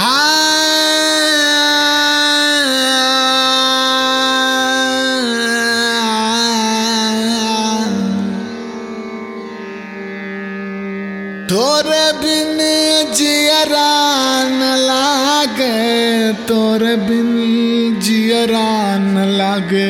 तोरे बिन जियरा न लागे, तोरे बिन जियरा न लागे,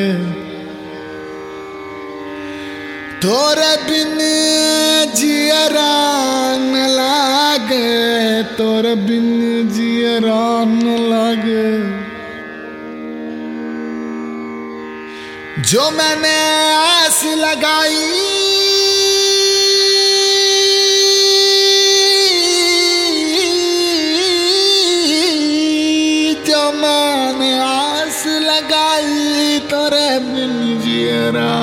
तोरे बिन जियरा न लागे, तोरे बिन जियरा न लागे। जो मैंने आस लगाई, जो मैंने आस लगाई, तोरे बिन जियरा,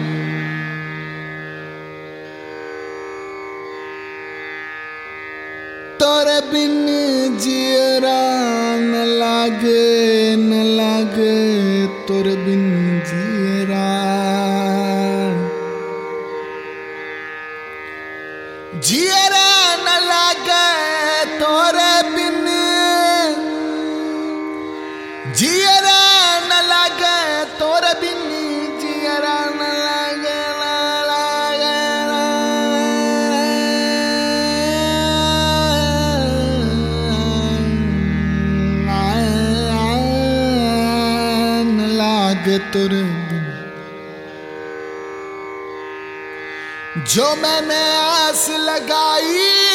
तोरे बिन जियरा न लागे, न लागे, तोरे बिन जियरा। जियरा न लागे तोरे बिन, जियरा न लागे तोरे बिन, जियरा न लागे, न लागे तोरे बिन। जो मैंने आस लगाई,